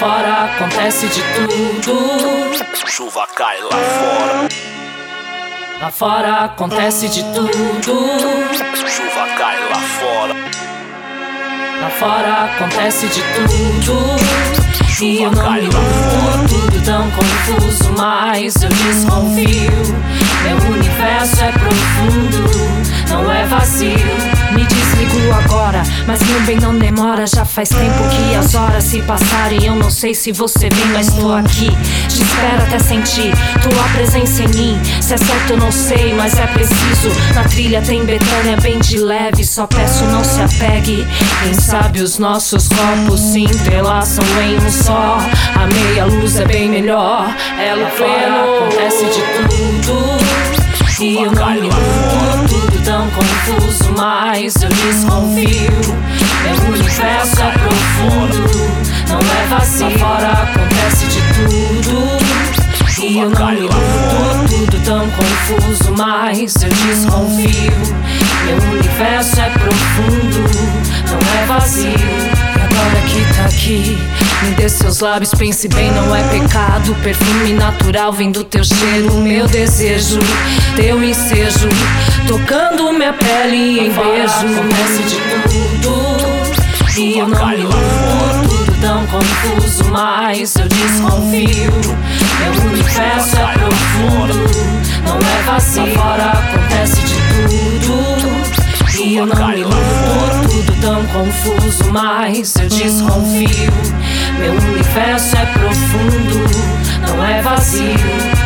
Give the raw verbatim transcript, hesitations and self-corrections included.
fora acontece de tudo. Chuva cai lá fora. Lá fora acontece de tudo. Chuva cai lá fora. Lá fora acontece de tudo. E eu não me cai lá iludo, tudo tão confuso, mas eu desconfio. Meu universo é profundo, não é vazio. Me desligo agora, mas meu bem não demora. Já faz tempo que as horas se passaram. Eu não sei se você vem, mas tô aqui. Te espero até sentir tua presença em mim. Se é certo eu não sei, mas é preciso. Na trilha tem Betânia bem de leve. Só peço não se apegue. Quem sabe os nossos corpos se entrelaçam em um só. A meia luz é bem melhor. Ela pleno acontece de tudo. E eu não me iludo, tudo tão confuso, mas eu desconfio. Meu universo é profundo, não é vazio. Lá fora acontece de tudo. E eu não me iludo, tudo tão confuso, mas eu desconfio. Meu universo é profundo, não é vazio. Agora que tá aqui, me dê seus lábios, pense bem, não é pecado. Perfume natural vem do teu cheiro, meu desejo, teu ensejo, tocando minha pele em beijo. Acontece de tudo, e eu não me iludo, tudo tão confuso, mas eu desconfio. Meu universo é profundo, não é vazio. Lá fora acontece de tudo. E eu não me iludo, tudo tão confuso, mas eu desconfio. Meu universo é profundo, não é vazio.